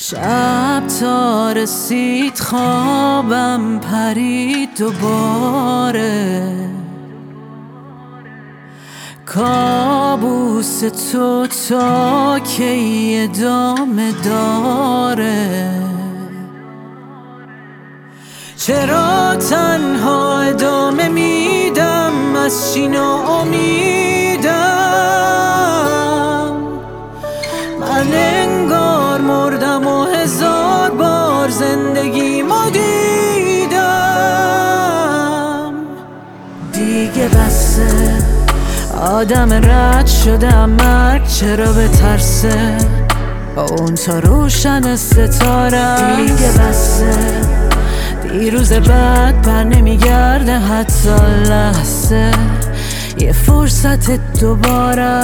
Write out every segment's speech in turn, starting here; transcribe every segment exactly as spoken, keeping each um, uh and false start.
شب تا رسید خوابم پرید دوباره، کابوس تو تا کی ادامه داره؟ چرا تنها ادامه میدم از چی ناامیدم؟ من انگار مردم و هزار بار زندگیمو دیدم. دیگه بسه، آدم رد شدم، مرگ چرا بترسه؟ اون تا روشن ستاره. دیگه بسه، دیروز بعد بر نمیگرده حتی لحظه، یه فرصت دوباره.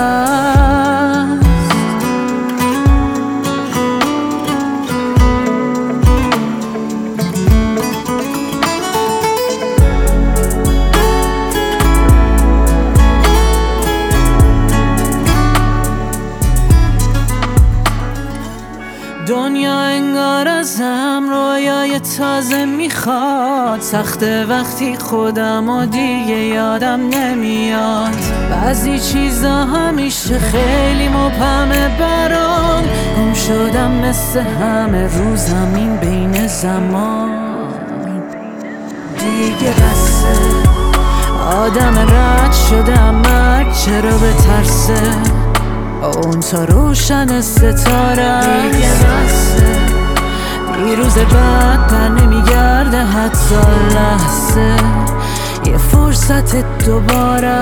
دنیا انگار ازم رویای تازه میخواد، سخته وقتی خودم و دیگه یادم نمیاد. بعضی چیزا همیشه خیلی مبهمه برام، گم شدم مثل همه رو زمین بین زمان. دیگه بسه، آدم رد شدم، مرگ چرا بترسه؟ اون تا روشن ستاره. دیگه بسه، دیروز بعد بر نمیگرده حتی لحظه، یه فرصت دوباره.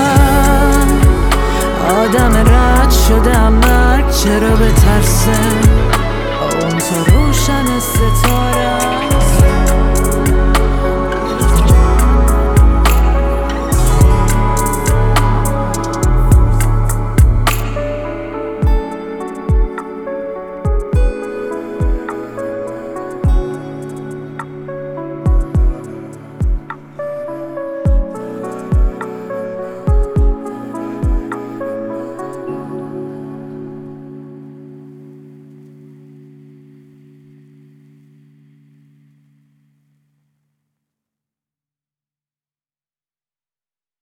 آدم رد شدم، مرگ چرا بترسه؟